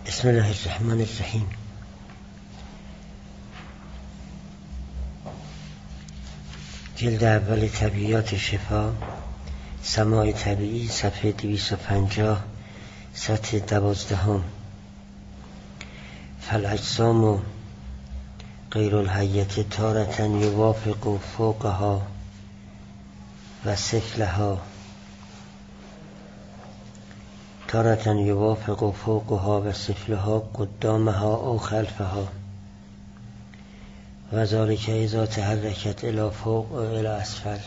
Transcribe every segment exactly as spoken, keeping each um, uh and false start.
بسم الله الرحمن الرحیم. جلد اول طبیعیات شفا، سماع طبیعی، صفحه دویست و پنجاه، سطر دوازدهم. فالاجسام غیر الحیة تارة یوافق فوقها و سفلها، تارة یوافق فوقها و سفلها قدامها او خلفها، و ذلك اذا تحرکت الى فوق و الى اسفل.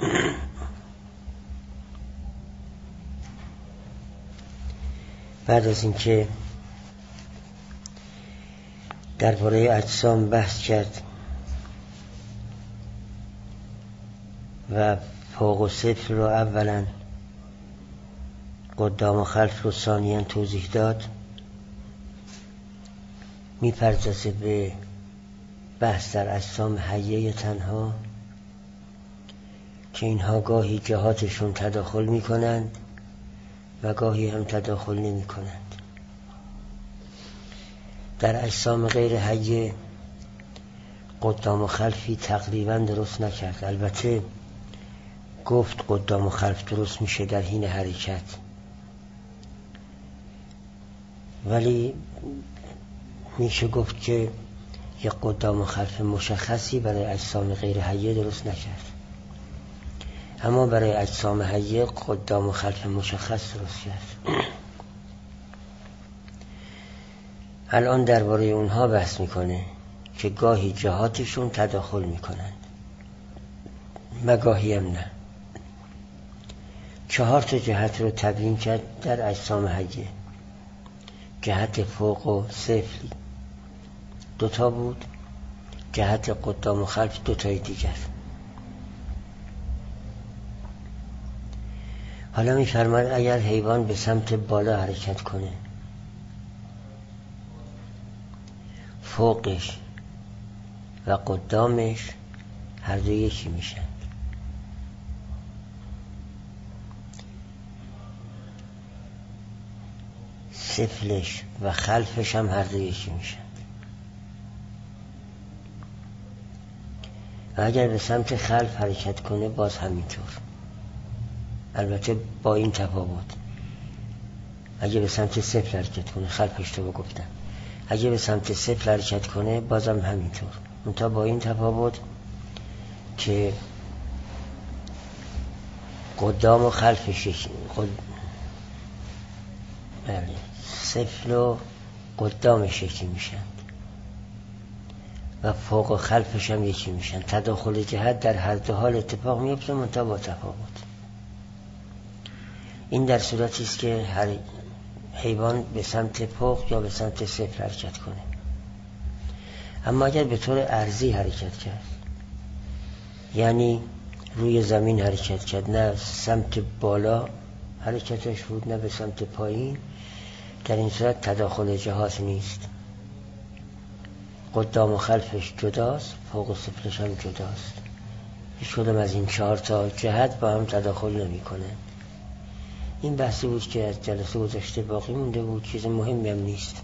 بعد از اینکه درباره اجسام بحث کرد و فوق و سفل رو اولا، قدام و خلف رو ثانیاً توضیح داد، میپردازه به بحث در اجسام حیه تنها که اینها گاهی جهاتشون تداخل میکنند و گاهی هم تداخل نمی کنند. در اجسام غیر حیه قدام و خلفی تقریبا درست نکرد. البته گفت قدام و خلف درست میشه در حین حرکت، ولی میشه گفت که یک قدام و خلف مشخصی برای اجسام غیر حیه درست نکرد، اما برای اجسام حیه قدام و خلف مشخص درست کرد. الان درباره اونها بحث میکنه که گاهی جهاتشون تداخل میکنند و گاهی هم نه. چهار تا جهت رو تبیین کرد در اجسام حیه. جهت فوق و سفلی دوتا بود، جهت قدام و خلف دوتای دیگر. حالا می‌فرماید اگر حیوان به سمت بالا حرکت کنه، فوقش و قدامش هر دو یکی میشن. سفلش و خلفش هم هر دو یکی میشن. و اگر به سمت خلف حرکت کنه باز همینطور، البته با این تفاوت. اگه به سمت سفل حرکت کنه، خلفش تو گفتم، اگه به سمت سفل حرکت کنه بازم همینطور، منتها با این تفاوت که قدام و خلفش یکی، قد... بله، سفل و قدامش یکی میشن و فوق و خلفش هم یکی میشن. تداخل جهت در هر دو حال اتفاق میفته، منتها با تفاوت. این در صورتی است که هر حیوان به سمت فوق یا به سمت سفل حرکت کنه. اما اگر به طور ارضی حرکت کرد، یعنی روی زمین حرکت کرد، نه سمت بالا حرکتش بود نه به سمت پایین، در این صورت تداخل جهات نیست. قدام و خلفش جداست، فوق و سفلش هم جداست. هیچ کدام از این چهار تا جهت با هم تداخل نمی کنه. این بحثی بود که از جلسه گذشته باقی مونده بود، چیز مهمی هم نیست.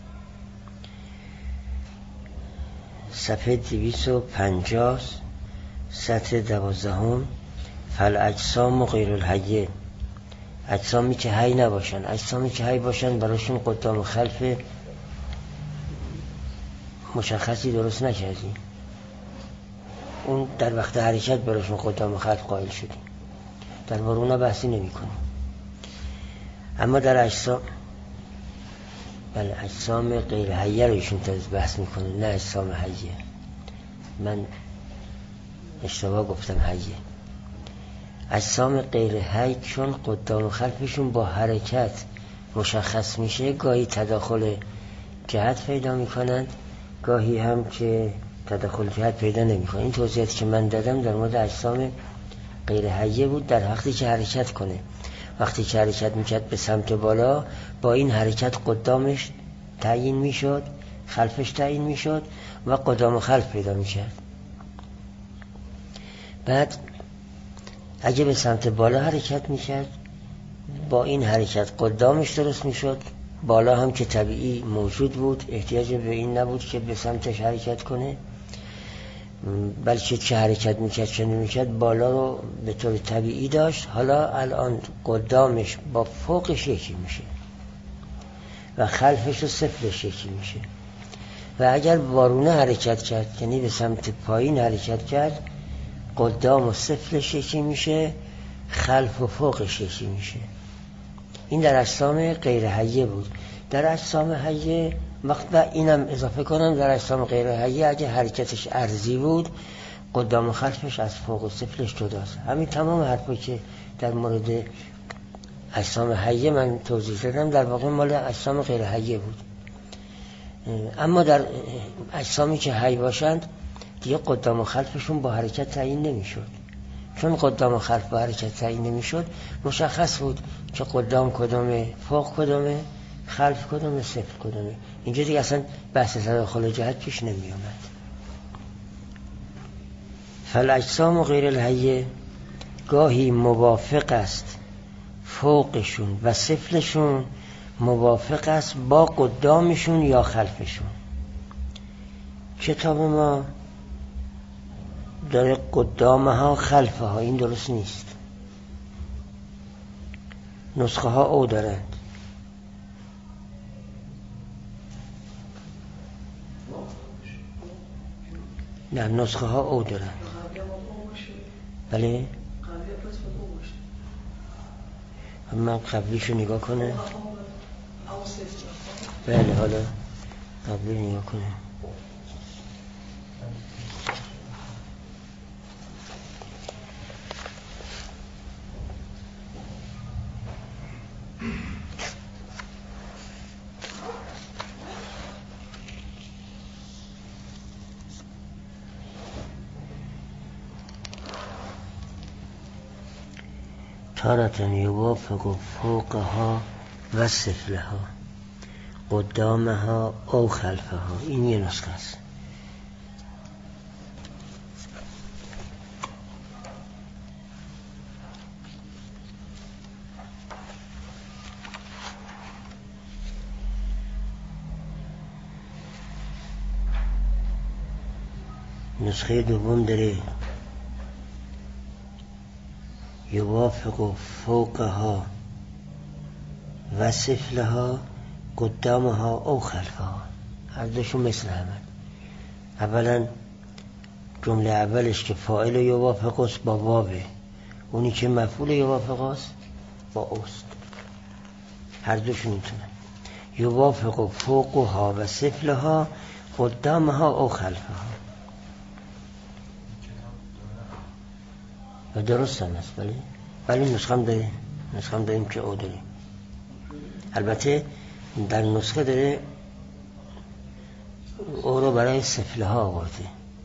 صفحه دویست و پنجاه، سطر دوازدهم. فالاجسام غیر الحیه، اجسامی که حی نباشن. اجسامی که حی باشن براشون قدام و خلف مشخصی درست نکردیم. اون در وقت حرکت براشون قدام و خلف قائل شدیم، در باره اونا بحثی نمی کنیم. اما در اجسام، بله، اجسام غیر حیه رو ایشون تازه بحث میکنه، نه اجسام حیه. من اشتباه گفتم حیه. اجسام غیر حی چون قدام و خلفشون با حرکت مشخص میشه، گاهی تداخل جهت پیدا میکنند، گاهی هم که تداخل جهت پیدا نمیکنند. این توضیحاتی که من دادم در مورد اجسام غیر حیه بود، در وقتی که حرکت کنه. وقتی که حرکت میکرد به سمت بالا، با این حرکت قدامش تعیین میشد، خلفش تعیین میشد و قدام و خلف پیدا میکرد. بعد اگه به سمت بالا حرکت میکرد، با این حرکت قدامش درست میشد، بالا هم که طبیعی موجود بود، احتیاج به این نبود که به سمتش حرکت کنه، بلکه چه حرکت میکرد چه نمیکرد بالا رو به طور طبیعی داشت. حالا الان قدامش با فوقش یکی میشه و خلفش و سفلش یکی میشه و اگر وارونه حرکت کرد یعنی به سمت پایین حرکت کرد، قدام و سفلش یکی میشه، خلف و فوقش یکی میشه. این در اجسام غیر حیه بود. در اجسام حیه وقت و اینم اضافه کنم، در اجسام غیر حیه اگه حرکتش ارضی بود، قدام و خلفش از فوق و سفلش جداست. همین تمام حرفی که در مورد اجسام حیه من توضیح دادم در واقع مال اجسام غیر حیه بود. اما در اجسامی که حی باشند دیگه قدام و خلفشون با حرکت تعیین نمیشد. چون قدام و خلف با حرکت تعیین نمیشد، مشخص بود که قدام کدومه، فوق کدومه، خلف کدومه، سفل کدومه. اینجا دیگه اصلا بحث تداخل جهت پیش نمی آمد. فالاجسام غیر الحیه گاهی موافق است فوقشون و سفلشون موافق است با قدامشون یا خلفشون. کتاب ما داره قدامها خلفها، این درست نیست. نسخه ها او دارند. نه، نسخه ها او دارند. بله من قبلیشو نگاه کنه. بله حالا قبلی نگاه کنه. تارة یوافق فوقها و سفلها قدامها او خلفها. این یه نسخه است. نسخه دوم داره یوافق فوقها و سفلها قدامها او خلفها. هر دوشون مثل همه. اولا جمله اولش که فاعل یوافق است با واوه، اونی که مفعول یوافق است با اوست. هر دوشون میتونن. یوافق فوقها و سفلها قدامها او خلفها. و درست هم است. ولی ولی نسخه هم داریم نسخه هم داریم که او داریم. البته در نسخه داره او رو برای سفله ها آورده،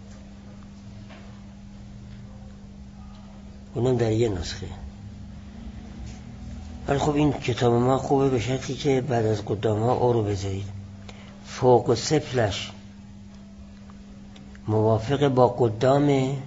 اونم در یه نسخه. ولی خب این کتاب ما خوبه به شرطی که بعد از قدام ها او رو بذارید. فوق و سفلش موافق با قدامه،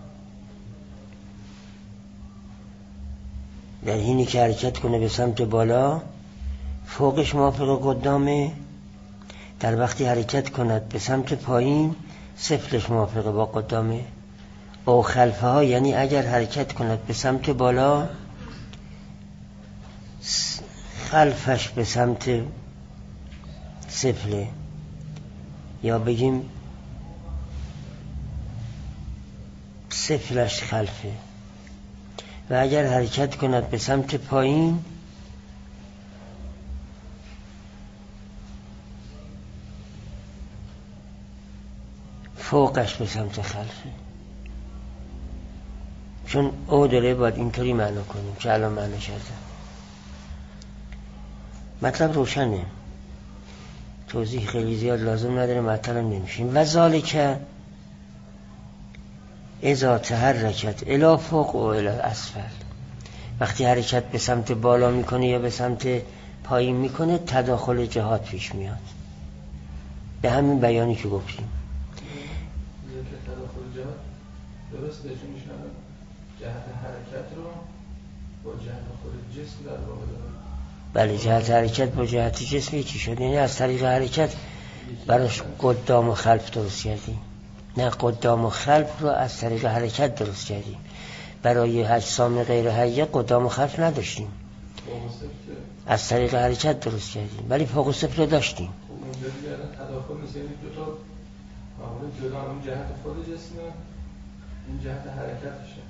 در حینی که حرکت کنه به سمت بالا فوقش موافق قدامه، در وقتی حرکت کند به سمت پایین سفلش موافق با قدامه. او خلفه ها یعنی اگر حرکت کند به سمت بالا خلفش به سمت سفله، یا بگیم سفلش خلفه. و اگر حرکت کند به سمت پایین فوقش به سمت خلفه. چون او داره باید اینطوری معنا کنیم که الان معنا شده. مطلب روشنه، توضیح خیلی زیاد لازم نداره، مطلب نمیشیم. و ذالک اذا تحرکت الی فوق و الی اسفل، وقتی حرکت به سمت بالا میکنه یا به سمت پایین میکنه تداخل جهات پیش میاد. به همین بیانی که گفتیم تداخل جهات درسته، چون جهت حرکت رو با جهت خود جسم در واقع داره بله جهت حرکت با جهت جسم یکی شد، یعنی از طریق حرکت براش قدام و خلف درست کردیم، نه قدام و خلف رو از طریق حرکت درست کردیم. برای اجسام غیر حیه قدام و خلف نداشتیم، از طریق حرکت درست کردیم، ولی فوق و صفر رو داشتیم. تداخل نیست، یعنی دو تا معمولا جدا، اون جهت خود جسمه، این جهت حرکتشه.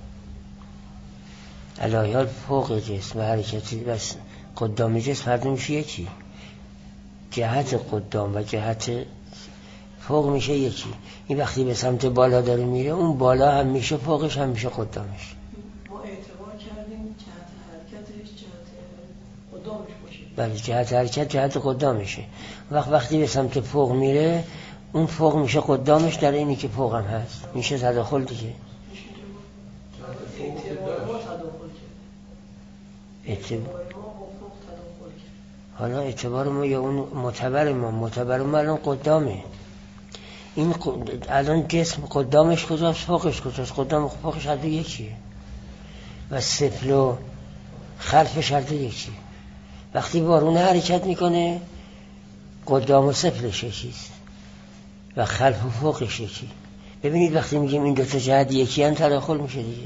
الهیال فوق جسم و حرکتی بس قدام جسم هر دو میشه یکی، جهت قدام و جهت فوق میشه یکی. این وقتی به سمت بالا داره میره، اون بالا هم میشه فوقش هم میشه قدامش. ما اعتبار کردیم جهت حرکتش جهت قدامش باشه. بله جهت حرکت جهت قدامشه. وقت وقتی به سمت فوق میره، اون فوق میشه قدامش، در اینی که فوق هم هست میشه تداخل دیگه. اعتبار حالا اعتبار ما یا اون معتبر ما، معتبر ما الان قدامه. این ق... الان جسم قدامش کجاست فوقش کجاست؟ قدام فوقش هر دو یکیه و سفل و خلفش هر دو یکیه. وقتی وارونه حرکت میکنه قدام و سفلش یکیست و خلف و فوقش یکی. ببینید وقتی میگیم این دو تا جهت یکی هم تداخل میشه دیگه.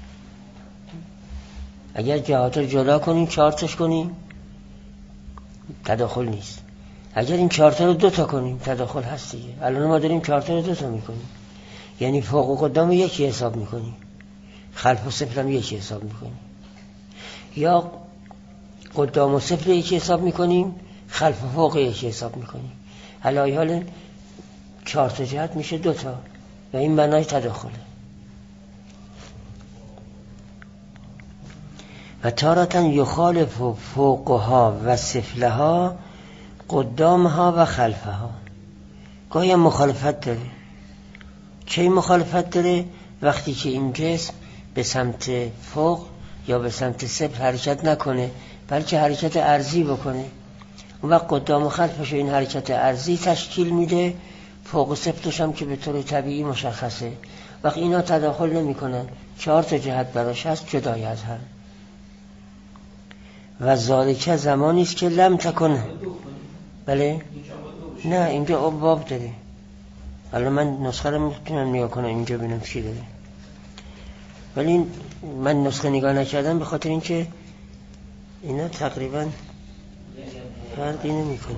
اگر جهات رو جدا کنیم چهار تاش کنیم تداخل نیست، اگر این چهار تا رو دو تا کنیم تداخل هست دیگه. الان ما داریم چهار تا رو دو تا میکنیم، یعنی فوق و قدام رو یکی حساب میکنیم، خلف و سفل هم یکی حساب میکنیم، یا قدام و سفل یکی حساب میکنیم، خلف و فوق یکی حساب میکنیم. علای حال چهار تا جهت میشه دو تا و این معنای تداخله. و تارتن یخالف فوقها و سفلها قدامها و خلفها. گاهی مخالفت داره. چه مخالفت داره؟ وقتی که این جسم به سمت فوق یا به سمت سفل حرکت نکنه بلکه حرکت ارضی بکنه، اون وقت قدام و خلفش این حرکت ارضی تشکیل میده، فوق و سفلش هم که به طور طبیعی مشخصه. وقت اینا تداخل نمی کنن، چهار تا جهت براش هست جدای از هم. و ذالکه زمانی است که لم تکن. بله نه اینجا باب داره. الان من نسخه رو میتونم نگاه کنم اینجا ببینم چی داره، ولی من نسخه نگاه نکردم به خاطر اینکه اینا تقریبا فرقی نمیکنه.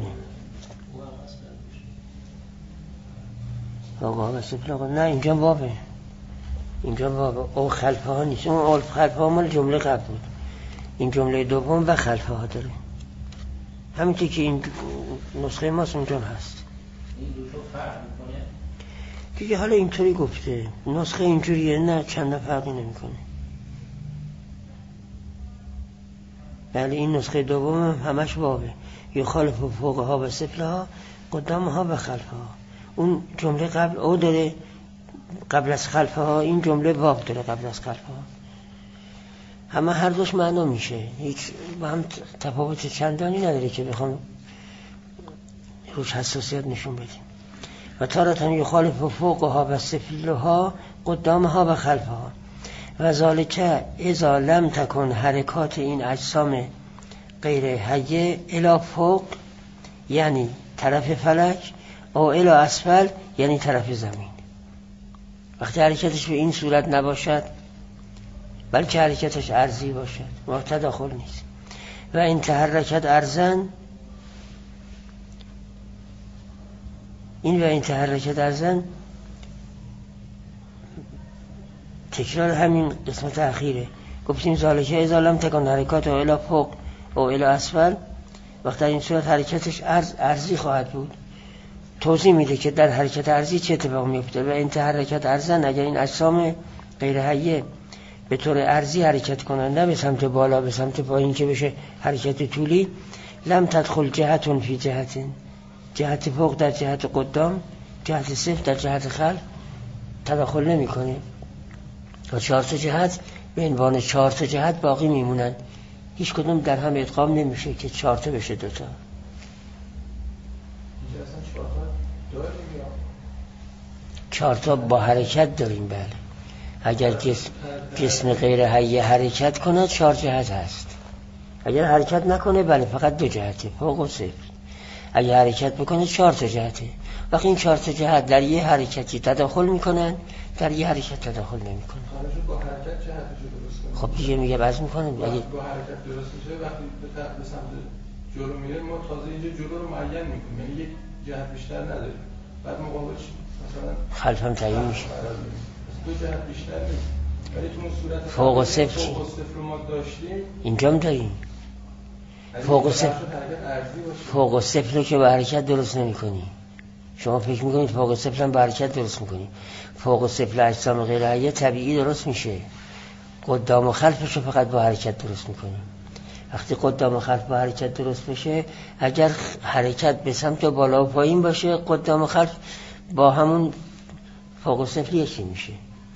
آقا واسه آقا نه اینجا بابه، اینجا بابه او خلفه ها نیست، اون اول خلفه ها مال جمله قبل بود، این جمله دوم و خلفه ها داره. همینطور که این نسخه ماست اونجا هست. این دو تا فرق میکنه دیگه. حالا اینطوری گفته نسخه اینجوریه، نه چند فرقی نمیکنه. بله این نسخه دوم همش بابه، یخالف فوقها و سفلها قدامها و خلفها. اون جمله قبل او داره قبل از خلفها، این جمله باب داره قبل از خلفها. همه هر دوش معنا میشه، هیچ با هم تفاوت چندانی نداره که بخوام روش حساسیت نشون بدیم. و تارتن یخالف فوقها و سفلها قدامها و خلفها. و ذالکه اذا لم تکن حرکات این اجسام غیر حیه الی فوق یعنی طرف فلک او الی اسفل یعنی طرف زمین. وقتی حرکتش به این صورت نباشد بلکه حرکتش ارضی باشد و تداخل نیست. و این تحرکت ارزن، این و این تحرکت ارزن تکرار همین قسمت اخیره. گفتیم ذالکه اذا لم تکن حرکات او الی فوق او الی اسفل، وقتی در این صورت حرکتش ارز ارضی خواهد بود. توضیح میده که در حرکت ارضی چه اتفاق میفته. و این تحرکت ارزن اگر این اجسام غیر حیه به طور ارضی حرکت کنن، نه به سمت بالا به سمت پایین که بشه حرکت طولی، لم تدخل جهتون فی جهتین، جهت فوق در جهت قدام، جهت صفر در جهت خلف تداخل نمی کنه و چهار تا جهت به عنوان چهار تا جهت باقی میمونن، هیچ کدوم در هم ادغام نمیشه که چهار تا بشه دوتا. چهار تا با حرکت داریم. بله اگر جسم, جسم غیر حیه حرکت کنه چهار جهت هست، اگر حرکت نکنه بله فقط دو جهته، فوق و صفر. اگر حرکت بکنه چهار تا جهته. وقتی این چهار تا جهت در یه حرکتی تداخل میکنن، در یه حرکت تداخل نمیکنن. با حرکت جهتشو درست کنه. خب دیگه میگه بعض میکنه با حرکت درست میشه. وقتی به سمت جلو میره ما تازه اینجا جلو رو معین میکنیم، یعنی یک جهت بیشتر نداریم. بعد مقابلش مثلا خلف هم تعیین میشه. دو جهت بیشتر نیست. ولی تو اون صورت فوق و صفر فوق و صفر رو ما داشتیم، اینجا هم داریم. فوق و صفر فوق و صفر رو که با حرکت درست نمی کنی. شما فکر میکنید فوق و صفر هم با حرکت درست میکنی. فوق و صفر اجسام غیر حیه طبیعی درست میشه. قدام و خلفش رو فقط با حرکت درست میکنی. وقتی قدام و خلف با حرکت درست بشه، اگر حرکت به سمت بالا و پایین باشه، قدام و خلف با همون فوق و صفر یکی میشه.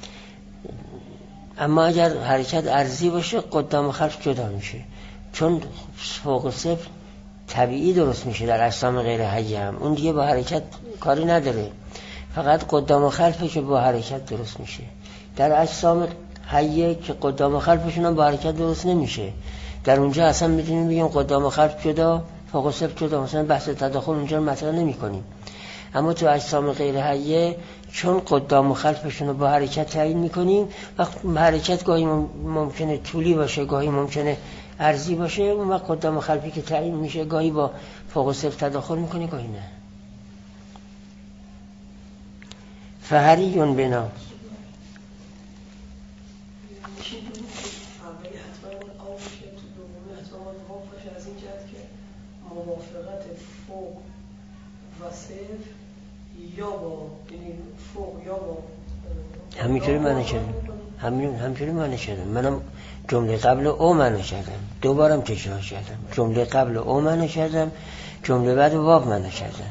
اما اگر حرکت عرضی باشه، قدام و خلف جدا میشه. چون فوق و صفر طبیعی درست میشه در اجسام غیر حیه هم، اون دیگه با حرکت کاری نداره، فقط قدام و خلفه که با حرکت درست میشه. در اجسام حیه که قدام و خلفشون هم با حرکت درست نمیشه، در اونجا اصلا میتونیم بگیم قدام و خلف جدا، فوق و صفر جدا، مثلا بحث تداخل اونجا رو مطرح نمی کنیم. اما تو اجسام غیر حیه چون قدام و خلفشون رو با حرکت تعیین میکنیم، وقت حرکت گاهی ممکنه طولی باشه، گاهی ممکنه عرضی باشه، اون وقت قدام و خلفی که تعیین میشه گاهی با فوق و صفر تداخل میکنه، گاهی نه. فهریون بنا موافقت فوق و صفر یا با یعنی فوق یا با همینطوری معنی کردم، همین همینطوری معنی کردم. منم جمله قبل او معنی کردم، دوبارم تکرار کردم. جمله قبل او معنی کردم، جمله بعد واو معنی کردم.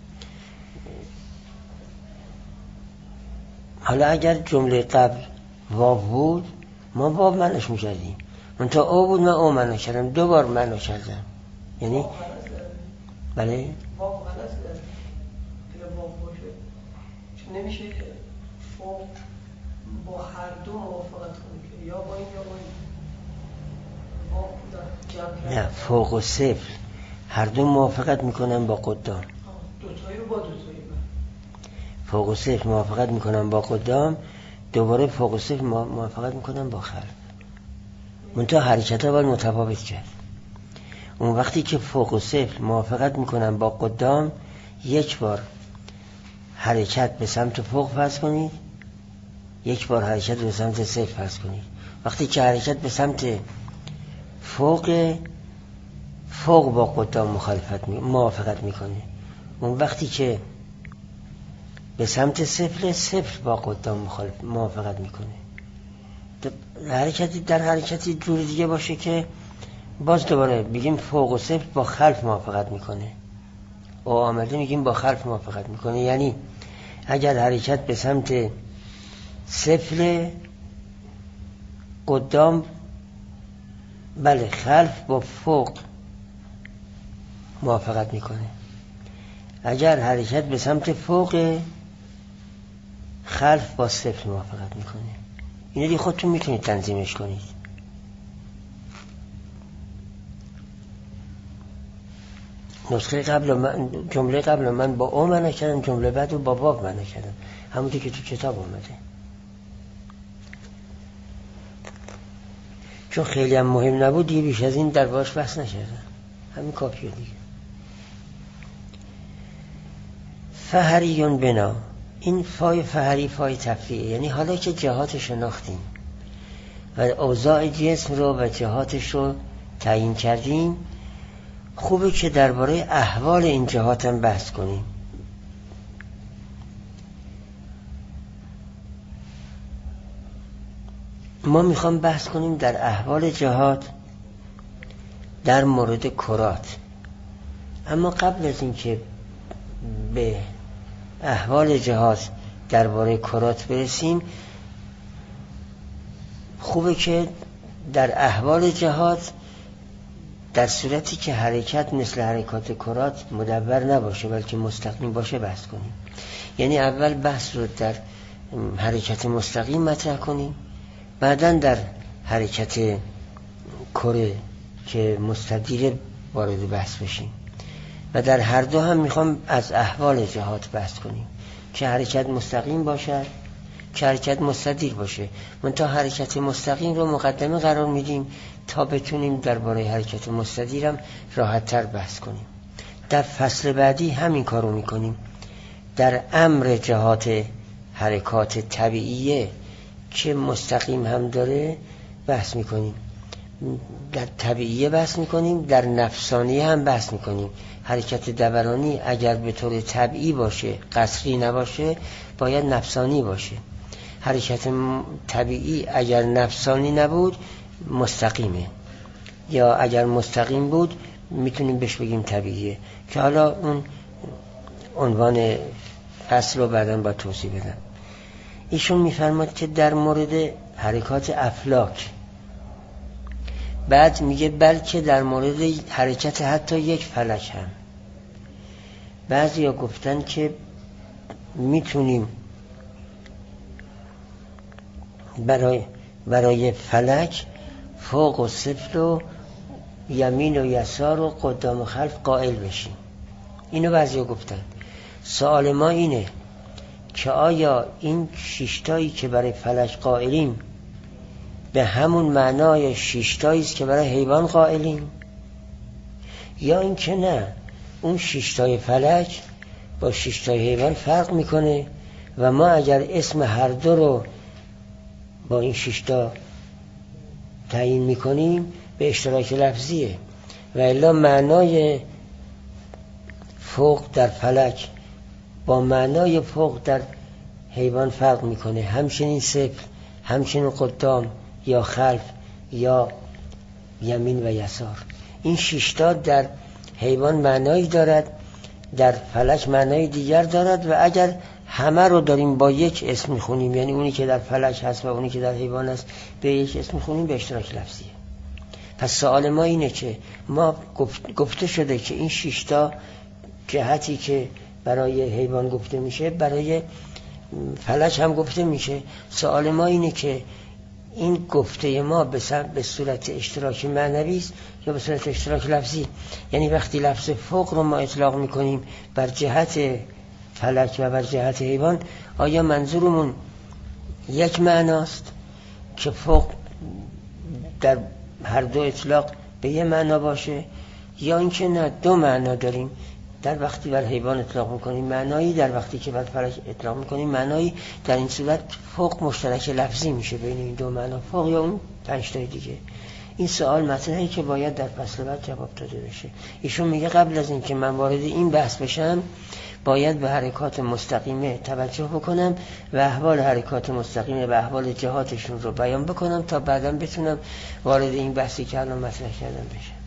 حالا اگر جمله قبل واو بود ما واو معنیش میکردیم، من تا او بود من او معنی کردم، دوبار معنی کردم. یعنی بله واو غلط داره اگر واو باشه چون نمیشه فوق با هر دو موافقت کنه، یا با این یا با این واو جمع کرد. نه، فوق و صفر هر دو موافقت میکنن با قدام. دوتایی رو با دوتایی فوق و صفر موافقت میکنن با قدام، دوباره فوق و صفر موافقت میکنن با خلف. منتها حرکت ها باید متفاوت کرد. اون وقتی که فوق و صفر موافقت میکنن با قدام، یک بار حرکت به سمت فوق فرض کنید، یک بار حرکت به سمت صفر فرض کنید. وقتی که حرکت به سمت فوق، فوق با قدام مخالفت می... موافقت میکنه. اون وقتی که به سمت صفر، صفر با قدام مخالف موافقت میکنه. حرکتی در حرکتی جور دیگه باشه که باز دوباره بگیم فوق و صفر با خلف موافقت میکنه، او آمده میگیم با خلف موافقت میکنه. یعنی اگر حرکت به سمت صفر، قدام بله خلف با فوق موافقت میکنه. اگر حرکت به سمت فوق، خلف با صفر موافقت میکنه. اینو دیگه خودتون میتونید تنظیمش کنید. نسخه قبل من، جمله قبل من با او معنی کردم، جمله بعد رو با واو معنی کردم، همونطور که تو کتاب آمده. چون خیلی هم مهم نبود دیگه بیش از این در باش بحث نکردم، همین کافیه دیگه. فهریون بنا، این فای فهری فای تفریعه، یعنی حالا که جهات شناختیم و اوضاع جسم رو و جهاتش رو تعیین کردیم، خوبه که درباره احوال این جهات هم بحث کنیم. ما میخوام بحث کنیم در احوال جهات در مورد کرات. اما قبل از این که به احوال جهات درباره کرات برسیم، خوبه که در احوال جهات در صورتی که حرکت مثل حرکات کرات مدور نباشه بلکه مستقیم باشه بحث کنیم. یعنی اول بحث رو در حرکت مستقیم مطرح کنیم، بعداً در حرکت کره که مستدیر وارد بحث بشیم و در هر دو هم میخوام از احوال جهات بحث کنیم که حرکت مستقیم باشد که حرکت مستدیر باشه. منتها حرکت مستقیم رو مقدمه قرار میدیم تا بتونیم درباره حرکت مستدیرم راحت تر بحث کنیم. در فصل بعدی همین کارو میکنیم. در امر جهات حرکات طبیعیه که مستقیم هم داره بحث میکنیم، در طبیعیه بحث میکنیم، در نفسانی هم بحث میکنیم. حرکت دورانی اگر به طور طبیعی باشه، قصری نباشه، باید نفسانی باشه. حرکت طبیعی اگر نفسانی نبود مستقیمه، یا اگر مستقیم بود میتونیم بهش بگیم طبیعیه، که حالا اون عنوان فصل رو بعداً با توضیح بدم. ایشون میفرماد که در مورد حرکات افلاک، بعد میگه بلکه در مورد حرکت حتی یک فلک هم. بعضی ها گفتن که میتونیم برای برای فلک فوق و سفل و یمین و یسار و قدام و خلف قائل بشیم. اینو بعضی ها گفتن. سوال ما اینه که آیا این شیشتایی که برای فلک قائلیم به همون معنای شیشتایی است که برای حیوان قائلیم، یا این که نه، اون شیشتای فلک با شیشتای حیوان فرق میکنه و ما اگر اسم هر دو رو با این شیشتا تعیین میکنیم به اشتراک لفظیه، و الا معنای فوق در فلک با معنای فوق در حیوان فرق میکنه. همچنین سفل، همچنین قدام یا خلف یا یمین و یسار. این شیشتا در حیوان معنایی دارد، در فلک معنای دیگر دارد، و اگر همه رو داریم با یک اسم میخونیم، یعنی اونی که در فلک هست و اونی که در حیوان هست به یک اسم میخونیم، به اشتراک لفظیه. پس سوال ما اینه که ما گفته شده که این شیشتا جهتی که برای حیوان گفته میشه برای فلک هم گفته میشه. سوال ما اینه که این گفته ما به صورت اشتراک معنوی است یا به صورت اشتراک لفظی؟ یعنی وقتی لفظ فوق رو ما اطلاق میکنیم بر جهت فلک و بر جهت حیوان، آیا منظورمون یک معناست که فوق در هر دو اطلاق به یه معنا باشه، یا اینکه نه، دو معنا داریم؟ در وقتی بر حیوان اطلاق میکنیم معنایی، در وقتی که بر فلک اطلاق میکنیم معنایی. در این صورت فوق مشترک لفظی میشه بین این دو معنا، فوق یا اون پنج تای دیگه. این سوال مطرحی که باید در فصل بعد جواب داده بشه. ایشون میگه قبل از این که من وارد این بحث بشم باید به حرکات مستقیمه توجه بکنم و احوال حرکات مستقیمه و احوال جهاتشون رو بیان بکنم تا بعداً بتونم وارد این بحثی که الان مطرح کردم بشم.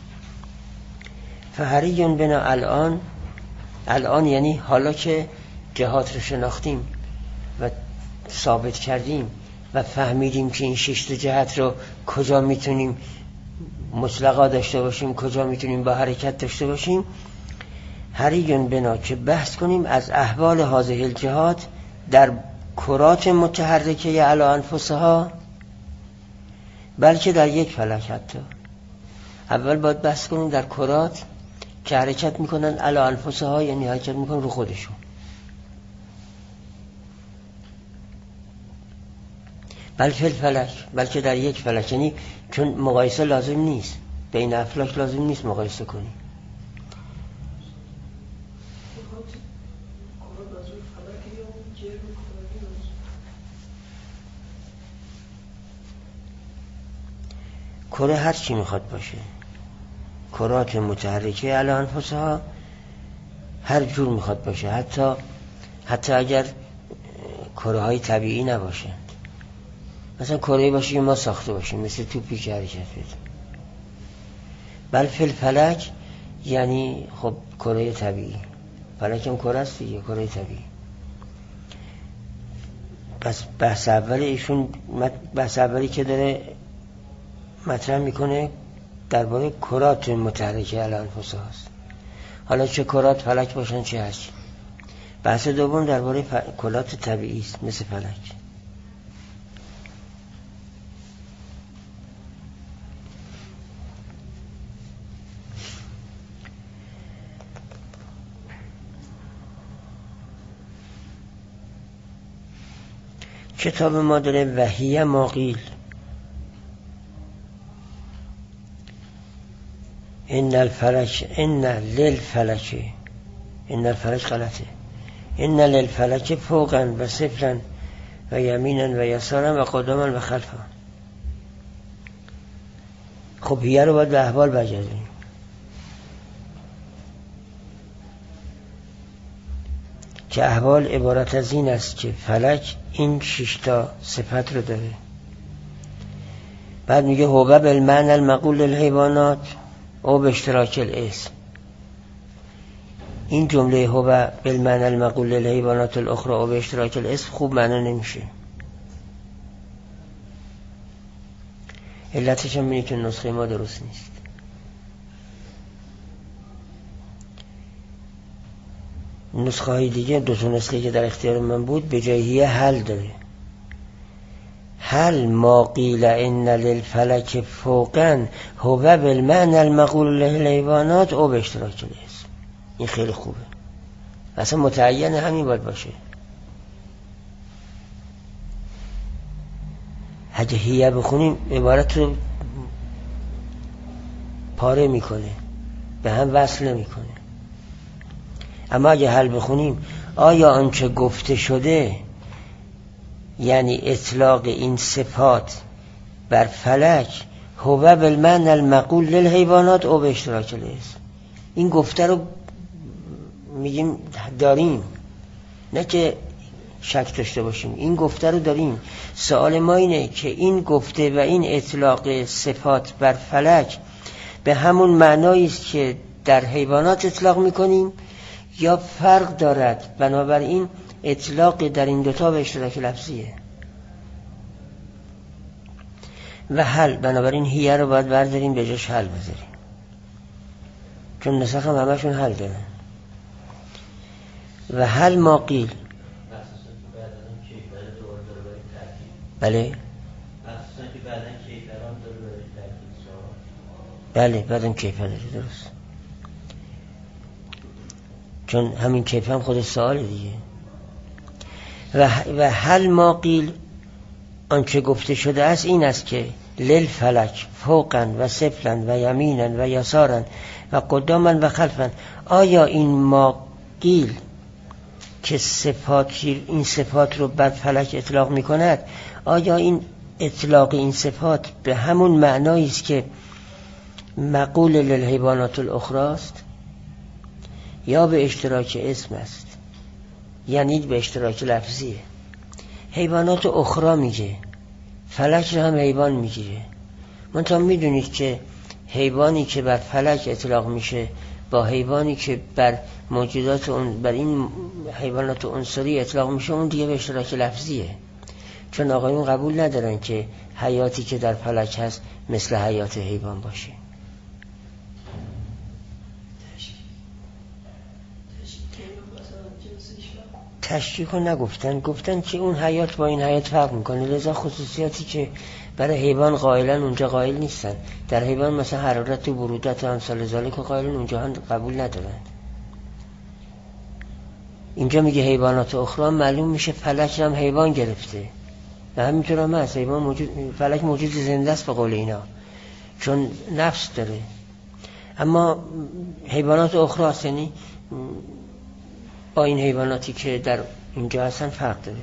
فحریون بنا الان، الان یعنی حالا که جهات رو شناختیم و ثابت کردیم و فهمیدیم که این شش جهت رو کجا میتونیم مطلقا داشته باشیم، کجا میتونیم با حرکت داشته باشیم، حریون بنا که بحث کنیم از احوال هذه الجهات در کرات متحرکه علی انفسها، بلکه در یک فلک. حتی اول باید بحث کنیم در کرات که حرکت میکنن علی انفسها، یعنی حرکت میکنن رو خودشون، بلکه الفلک، بلکه در یک فلک. یعنی چون مقایسه لازم نیست بین افلاک، لازم نیست مقایسه کنی. کره هر چی میخواد باشه، کرات متحرکه علی انفسها هر جور میخواد باشه، حتی حتی اگر کره های طبیعی نباشه، مثلا کره باشه که ما ساخته باشیم مثل توپی که حرکت بده. بل فی الفلک یعنی خب کره طبیعی، فلک هم کره است دیگه، کره طبیعی. پس بحث اولی ایشون، بحث اولی که داره مطرح میکنه درباره کرات متحرکه علی انفسها است. حالا چه کرات فلک باشن چه هست. بحث دوم درباره ف... کرات طبیعی است مثل فلک. کتاب ما داره وحیه ماقیل، ان الفلک ان للفلک ان الفلک غلطه، ان للفلک فوقا و سفلا و یمینا و یسارا و قداما و خلفا. خب هیه رو باید به احوال برگردیم. که احوال عبارت از این است که فلک این ششتا صفت رو داره. بعد میگه هو بالمعنى المقول للحیوانات او به اشتراک الاسم. این جمله هو بالمعنى المقول للحیوانات الاخرى او به اشتراک الاسم خوب معنا نمیشه. علتش هم اینه که نسخه ما درست نیست. نسخه های دیگه، دو تا نسخه که در اختیار من بود، به جای هیه حل داره. حل ما قیل ان للفلک فوقا هو بالمعنى المقول للحیوانات او به اشتراک الاسم. این خیلی خوبه، اصلا متعین همین باید باشه. اگه هیه بخونیم عبارت رو پاره میکنه، به هم وصل نمیکنه. اما اگه حل بخونیم آیا آنچه گفته شده، یعنی اطلاق این صفات بر فلک، هو بالمعنى المقول للحیوانات او به اشتراک الاسم، این گفته رو میگیم داریم، نه که شک داشته باشیم، این گفته رو داریم. سوال ما اینه که این گفته و این اطلاق صفات بر فلک به همون معنایی است که در حیوانات اطلاق میکنیم یا فرق دارد؟ بنابراین اطلاق در این دوتا به اشتراک لفظیه. و حل، بنابراین هیه رو باید برداریم به جاش حل بذاریم، چون نسخ هم همشون حل دارن. و حل ما قیل، بله بله بعدم کیفه داره، درست، چون همین کیفه هم خود سوال دیگه. و و حل ما قیل، آنچه گفته شده است این است که للفلک فوقا و سفلا و یمینا و یسارا و قداما و خلفا. آیا این ما قیل که صفات، این صفات رو بر فلک اطلاق می کند، آیا این اطلاق این صفات به همون معنایی است که مقول للحیوانات الاخرى است یا به اشتراک اسم است؟ یعنی به اشتراک لفظیه. حیوانات اخرى میگه، فلک رو هم حیوان میگیره. منتها میدونید که حیوانی که بر فلک اطلاق میشه با حیوانی که بر موجودات اون، بر این حیوانات عنصری اطلاق میشه، اون دیگه به اشتراک لفظیه. چون آقایون قبول ندارن که حیاتی که در فلک هست مثل حیات حیوان باشه. تشریح رو نگفتن، گفتن که اون حیات با این حیات فرق میکنه، لذا خصوصیاتی که برای حیوان قائلن اونجا قائل نیستن. در حیوان مثلا حرارت و برودت و امثال ذالک قائلن، اونجا هم قبول ندارن. اینجا میگه حیوانات اخرى، معلوم میشه فلک هم حیوان گرفته. و همینطور هم هست، حیوان موجود، فلک موجود زنده است به قول اینا، چون نفس داره. اما حیوانات اخرى هست، یعنی با این حیواناتی که در اینجا هستن فرق داره.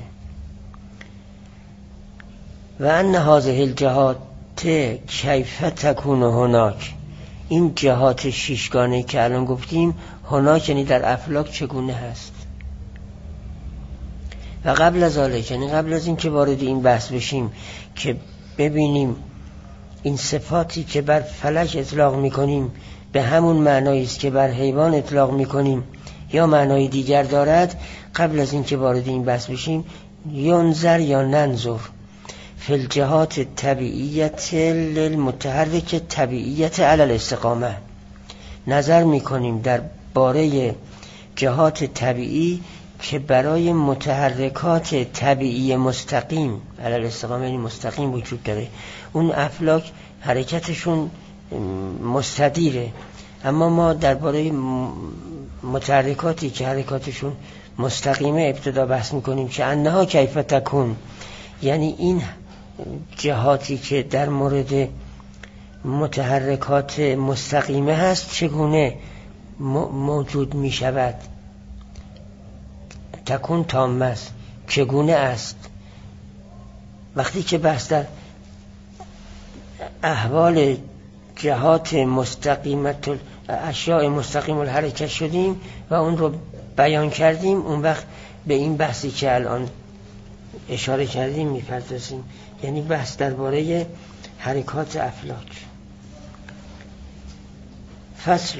و ان هذه الجهات کیف تکون هناک، این جهات شیشگانه که الان گفتیم، هناک یعنی در افلاک چگونه هست. و قبل از ذلک، یعنی قبل از این که وارد این بحث بشیم که ببینیم این صفاتی که بر فلک اطلاق میکنیم به همون معنایی است که بر حیوان اطلاق میکنیم یا معنای دیگر دارد، قبل از این که وارد این بحث بشیم ینظر یا ننظر فی الجهات طبیعیت للمتحرک طبیعیت علی الاستقامه، نظر میکنیم در باره جهات طبیعی که برای متحرکات طبیعی مستقیم علی الاستقامه، یعنی مستقیم وجود داره. اون افلاک حرکتشون مستدیره، اما ما درباره متحرکاتی که حرکاتشون مستقیمه ابتدا بحث میکنیم که انها کیف تکون، یعنی این جهاتی که در مورد متحرکات مستقیمه هست چگونه موجود می شود؟ تکون تامه است، چگونه است؟ وقتی که بحث در احوال جهات مستقیمت اشیاء مستقیم الحرکت شدیم و اون رو بیان کردیم، اون وقت به این بحثی که الان اشاره کردیم میپردازیم، یعنی بحث درباره حرکات افلاک. فصل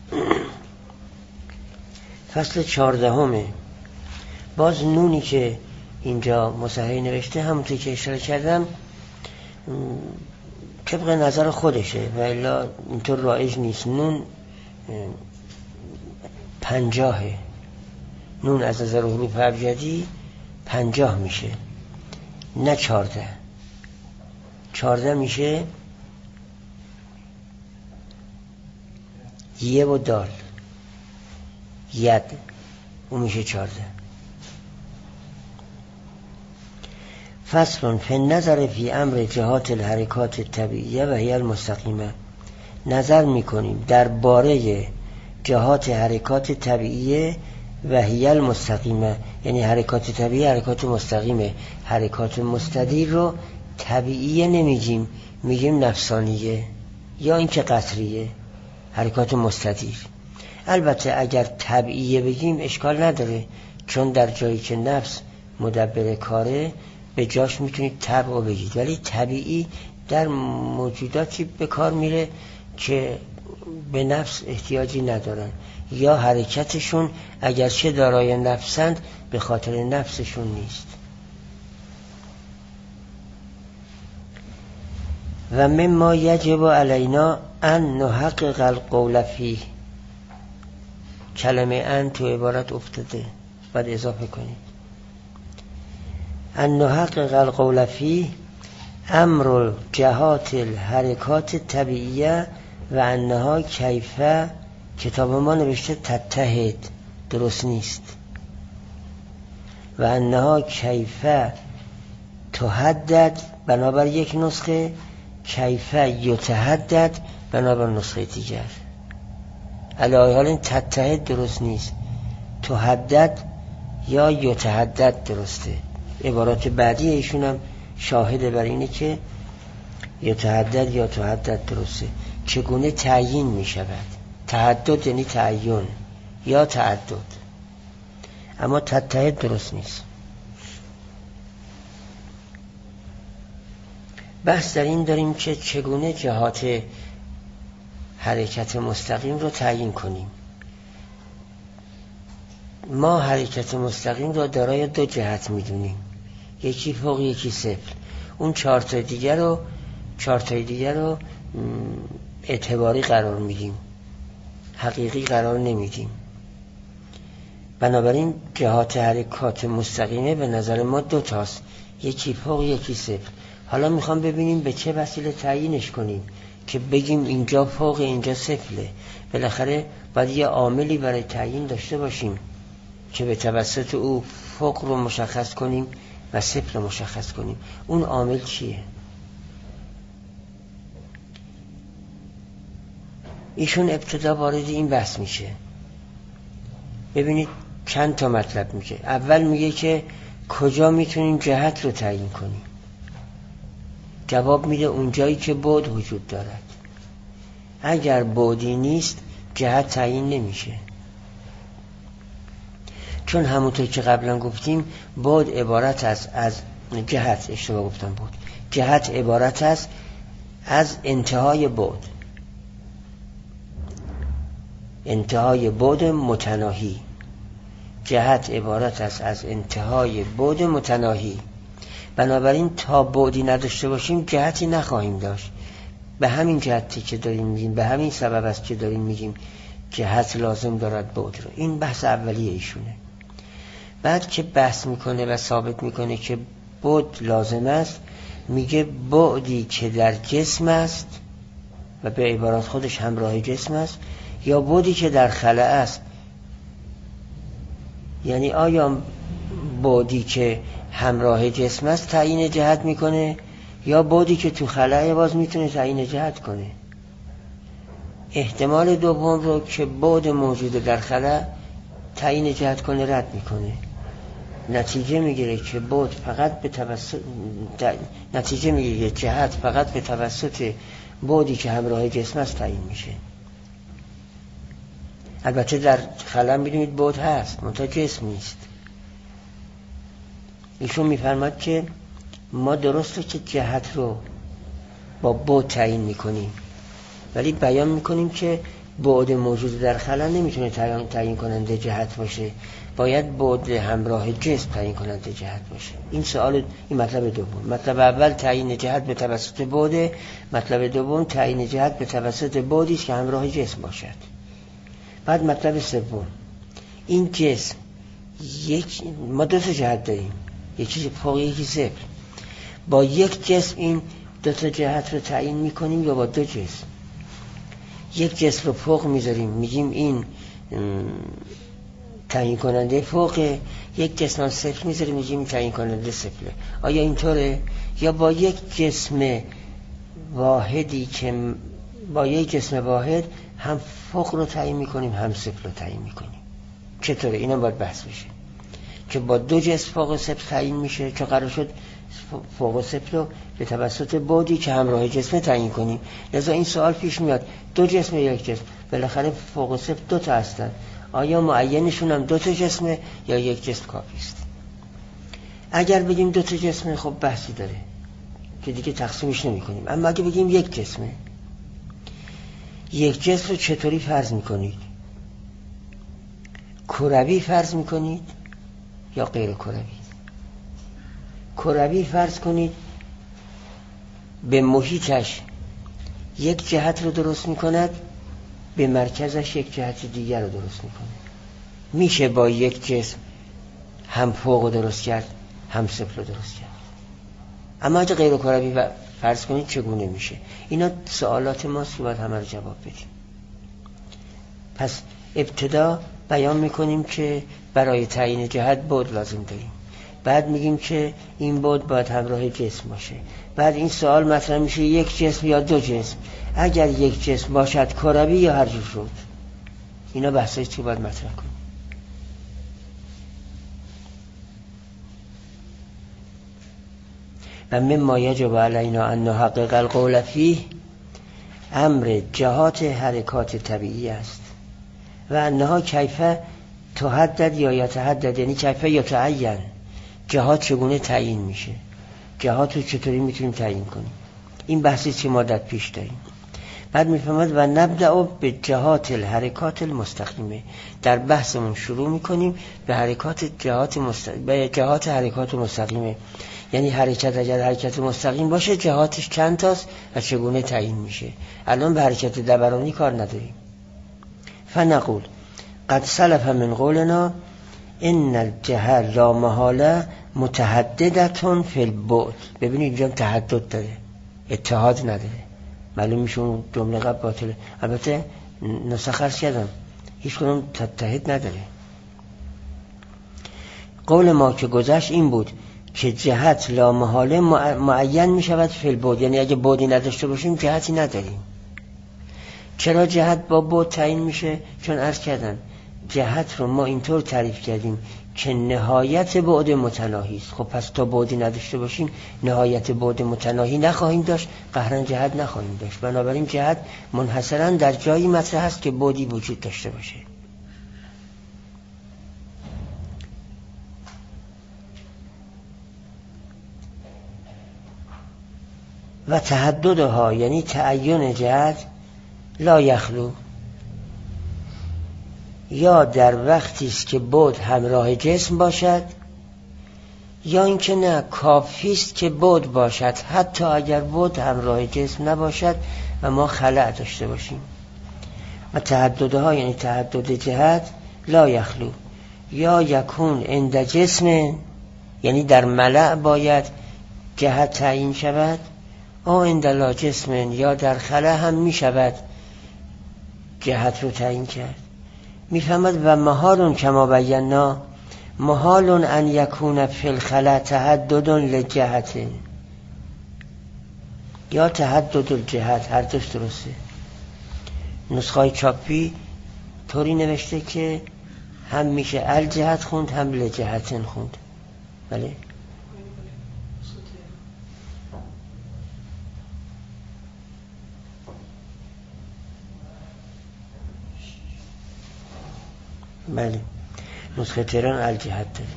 فصل چهاردهمه. باز نونی که اینجا مصحح نوشته همونطور که اشاره کردم طبق نظر خودشه و الا اینطور رایج نیست. نون پنجاهه، نون از نظر حروف ابجدی پنجاه میشه، نه چارده. چارده میشه یه و دال، ید، اون میشه چارده. فصل فی النظر فی امر جهات الحرکات الطبیعیه و هی المستقیمه. نظر میکنیم در باره جهات حرکات طبیعیه و هی المستقیمه، یعنی حرکات طبیعی حرکات مستقیمه. حرکات مستدیر رو طبیعیه نمیگیم، میگیم نفسانیه یا این که قطریه، حرکات مستدیر. البته اگر طبیعیه بگیم اشکال نداره، چون در جایی که نفس مدبر کاره به جاش میتونید طبع بگید، ولی طبیعی در موجوداتی به کار میره که به نفس احتیاجی ندارن یا حرکتشون اگرچه دارای نفسند به خاطر نفسشون نیست. و مما یجب علینا ان نحقق القول فیه. کلمه ان تو عبارت افتاده، بعد اضافه کنید. ان نحقق القول فیه امر جهات الحرکات طبیعیه و انها کیفه. کتاب ما نوشته تتحد، درست نیست. و انها کیفه تحدد بنابر یک نسخه، کیفه یتحدد بنابر نسخه دیگر. علاوه حال این تتحد درست نیست، تحدد یا یتحدد درسته. عبارات بعدی ایشون هم شاهده بر اینه که یتحدد یا تحدد درسته. چگونه تعیین می شود؟ تحدد یعنی تعیین یا تعدد، اما تتحد درست نیست. بحث در این داریم که چگونه جهات حرکت مستقیم رو تعیین کنیم. ما حرکت مستقیم رو دارای دو جهت میدونیم، یکی فوق یکی صفر. اون چهار تا دیگر رو چهار تا دیگر رو اعتباری قرار میدیم، حقیقی قرار نمیدیم. بنابراین جهات حرکات مستقیمه به نظر ما دو تاست، یکی فوق یکی صفر. حالا میخوام ببینیم به چه وسیله تعیینش کنیم که بگیم اینجا فوق اینجا صفره. بالاخره باید یه عاملی برای تعیین داشته باشیم که به توسط او فوق رو مشخص کنیم و صفر رو مشخص کنیم. اون عامل چیه؟ ایشون ابتدا وارد این بحث میشه. ببینید چند تا مطلب میگه. اول میگه که کجا میتونیم جهت رو تعیین کنیم. جواب میده اونجایی که بعد وجود دارد. اگر بعدی نیست جهت تعیین نمیشه، چون همونطور که قبلا گفتیم بعد عبارت است از جهت، اشتباه گفتم بود، جهت عبارت است از انتهای بعد، انتهای بعد متناهی. جهت عبارت است از انتهای بعد متناهی. بنابراین تا بعدی نداشته باشیم جهتی نخواهیم داشت. به همین جهتی که داریم میگیم، به همین سبب است که داریم میگیم جهت لازم دارد بعد رو. این بحث اولیه ایشونه. بعد که بحث میکنه و ثابت میکنه که بعد لازم است، میگه بعدی که در جسم است و به عبارات خودش همراه جسم است، یا بعدی که در خلأ است. یعنی آیا بعدی که همراه جسم است تعیین جهت میکنه یا بعدی که تو خلأ باز میتونه تعیین جهت کنه. احتمال دوم رو که بعد موجود در خلأ تعیین جهت کنه رد میکنه. نتیجه میگیره که بعد فقط به توسط نتیجه میگیره جهت فقط به توسط بعدی که همراه جسم است تعیین میشه. البته در خلأ میدونید بعد هست منتها جسم نیست. ایشون میفرماد که ما درسته که جهت رو با بعد تعیین میکنیم ولی بیان میکنیم که بعد موجود در خلأ نمیتونه تعیین کننده جهت باشه، باید بعد همراه جسم تعیین کننده جهت باشه. این سوال، این مطلب دوم. مطلب اول تعیین جهت به توسط بعد، مطلب دوم تعیین جهت به توسط بعدی است که همراه جسم باشد. بعد مطلب سوم، این جسم یک ما دو تا جهت داریم، یکی فوق یکی صفر. با یک جسم این دو تا جهت رو تعیین میکنیم یا با دو جسم؟ یک جسم رو فوق میذاریم میگیم این تعیین کننده فوقه، یک جسم رو صفر میذاریم میگیم تعیین کننده صفره. آیا اینطوره؟ یا با یک جسم واحدی که با یک جسم واحد هم فوق رو تعیین میکنیم هم صفر رو تعیین میکنیم؟ چطوره؟ اینا باید بحث بشه که با دو جسم فوق و صفر تعیین میشه چون قرار شد فوق و صفر رو به توسط بعدی که همراه جسم تعیین کنیم. لذا این سوال پیش میاد دو جسم یا یک جسم؟ بالاخره فوق و صفر دو تا هستن، آیا معینشون هم دو تا جسمه یا یک جسم کافی است؟ اگر بگیم دو تا جسمه خب بحثی داره که دیگه تقسیمش نمی کنیم. اما اگه بگیم یک جسمه، یک جسم رو چطوری فرض میکنید؟ کروی فرض میکنید یا غیر کروی؟ کروی فرض کنید به محیطش یک جهت رو درست میکند، به مرکزش یک جهت دیگر رو درست میکنه. میشه با یک جسم هم فوق رو درست کرد هم صفر رو درست کرد. اما اگه غیر کروی فرض کنید چگونه میشه؟ اینا سوالات ماست که باید همه رو جواب بدیم. پس ابتدا بیان میکنیم که برای تعیین جهت بعد لازم داریم، بعد میگیم که این بعد باید همراه جسم باشه، بعد این سوال مطرح میشه یک جسم یا دو جسم؟ اگر یک جسم باشد کروی یا هر جور شد؟ اینا بحثایی که باید مطرح کنیم. و مما یجب علینا ان نحقق القول فیه امر جهات حرکات طبیعی است و انها کیف تحدد یا یتحدد، یعنی کیف یتعین، جهات چگونه تعیین میشه، جهات رو چطوری میتونیم تعیین کنیم. این بحثی که ما در پیش داریم. بعد میفهمد و نبدأ به جهات الحرکات المستقیمه، در بحثمون شروع میکنیم به حرکات جهات مست... به جهات حرکات مستقیمه، یعنی حرکت اگر حرکت مستقیم باشه جهاتش چند تاست و چگونه تعیین میشه. الان به حرکت دورانی کار نداریم. فنقول قد سلف من قولنا ان الجهه لا محاله متحددتون فی البعد. ببینید اینجا تحدد داره، اتحاد نداره. معلوم میشه اون جمله قبل باطله. البته نسخ عرض کردم هیچ کنون تحدید نداره. قول ما که گذشت این بود که جهت لا محاله معین میشود فی البعد، یعنی اگه بعدی نداشته باشیم جهتی نداریم. چرا جهت با بعد تعیین میشه؟ چون عرض کردن جهت رو ما اینطور تعریف کردیم که نهایت بعد متناهی است. خب پس تا بعدی نداشته باشیم نهایت بعد متناهی نخواهیم داشت، قهرن جهت نخواهیم داشت. بنابراین جهت منحصرا در جایی مطرح است که بعدی وجود داشته باشه. و تحددها یعنی تعین جهت لا یخلو، یا در وقتی است که بعد همراه جسم باشد یا اینکه نه کافی است که بعد باشد حتی اگر بعد همراه جسم نباشد و ما خلأ داشته باشیم. و تعددها یعنی تعدد جهت لا یخلو، یا یکون عند جسم، یعنی در ملأ باید جهت تعیین شود، او عند لا جسم، یا در خلأ هم می شود جهت رو تعیین کرد. میفهمد و مهارون کما بینا، محال ان یکون فی الخلا تحدد لجهت یا تحدد الجهت، هر دوش درسته. نسخه چاپی طوری نوشته که هم میشه الجهت خوند هم لجهتن خوند. بله بله نسخه تهران الجهت داره.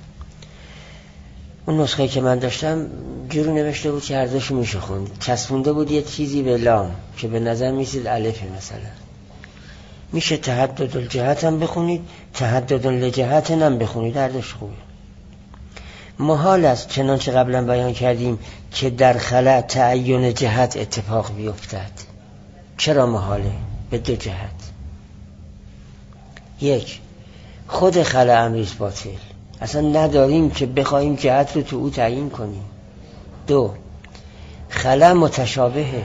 اون نسخه که من داشتم جوری نوشته بود که هر دوشو میشه خوند، چسبونده بود یه چیزی به لام که به نظر میسید الفه مثلا. میشه تحدد الجهت هم بخونید، تحدد لجهت هم بخونید، هر دوش خوبه. محال است چنانچه قبلا بیان کردیم که در خلا تعین جهت اتفاق بیفتد. چرا محاله؟ به دو جهت. یک، خود خلا امریست باطل، اصلا نداریم که بخوایم جهت رو تو او تعیین کنیم. دو، خلا متشابهه،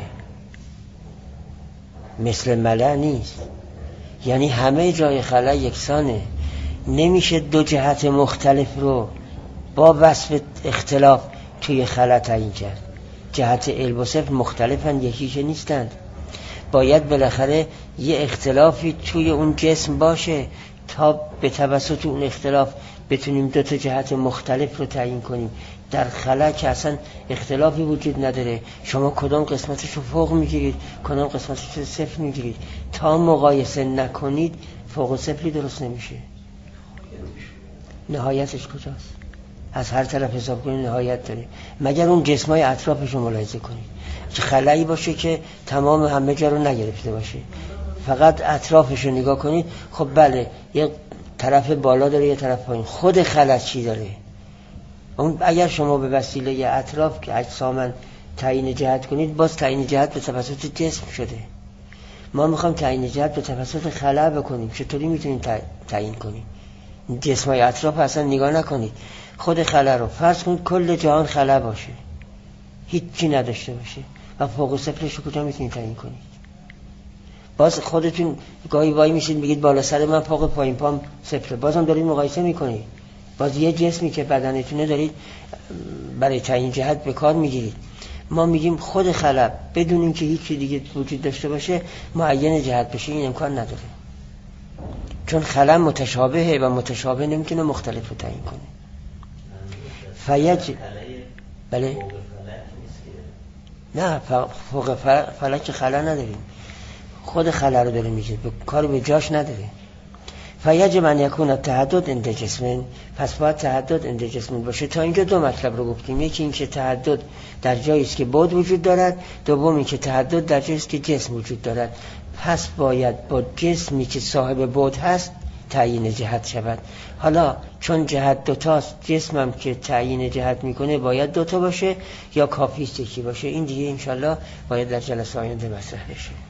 مثل ملأ نیست، یعنی همه جای خلا یکسانه، نمیشه دو جهت مختلف رو با وصف اختلاف توی خلا تعیین کرد. جهت علم و صفر مختلفن، یکیش نیستند. باید بالاخره یه اختلافی توی اون جسم باشه تا به توسط اون اختلاف بتونیم دو تا جهت مختلف رو تعیین کنیم. در خلا که اصلا اختلافی وجود نداره، شما کدام قسمتش رو فوق میگیرید کدام قسمتش رو صفر میگیرید، تا مقایسه نکنید فوق و صفری درست نمیشه. نهایتش کجاست؟ از هر طرف حساب کنید نهایت داره، مگر اون جسمای اطرافش رو ملاحظه کنید که خلایی باشه که تمام همه جا رو نگرفته باشه، فقط اطرافش رو نگاه کنید. خب بله یه طرف بالا داره یه طرف پایین، خود خلا چی داره؟ اون اگر شما به وسیله اطراف که اجسامن تعیین جهت کنید، باز تعیین جهت به توسط جسم شده. ما میخوام تعیین جهت به توسط خلا بکنیم، چطوری میتونیم تعیین کنیم؟ جسمای اطراف اصلا نگاه نکنید، خود خلا رو فرض کنید کل جهان خلا باشه، هیچی نداشته باشه و فوق و صفرش رو کجا میتونید تعیین کنید؟ باز خودتون گاهی وای میشید میگید بالا سر من فوق پایین پام صفره، بازم دارید مقایسه میکنید. باز یه جسمی که بدنتونه دارید برای تعیین جهت به کار میگیرید. ما میگیم خود خلا بدونیم که هیچ دیگه وجود داشته باشه معین جهت بشه، این امکان نداره، چون خلا متشابهه و متشابه نمیتونه مختلف رو تعیین کنه. فیج بله نه فوق فلک خلا نداریم، خود خلا رو داره میگه، به کار به جاش نداره. فیجب ان یکون التحدد عند جسم، پس باید تحدد عند جسم باشه. تا اینجا دو مطلب رو گفتیم، یکی این که تحدد در جایی است که بعد وجود دارد، دوم این که تحدد در جایی است که جسم وجود دارد. پس باید با جسمی که صاحب بعد هست تعیین جهت شود. حالا چون جهت دوتاست، جسمم که تعیین جهت میکنه باید دوتا باشه یا کافیست یکی باشه؟ این دیگه انشالله باید در جلسه آینده مطرح بشه.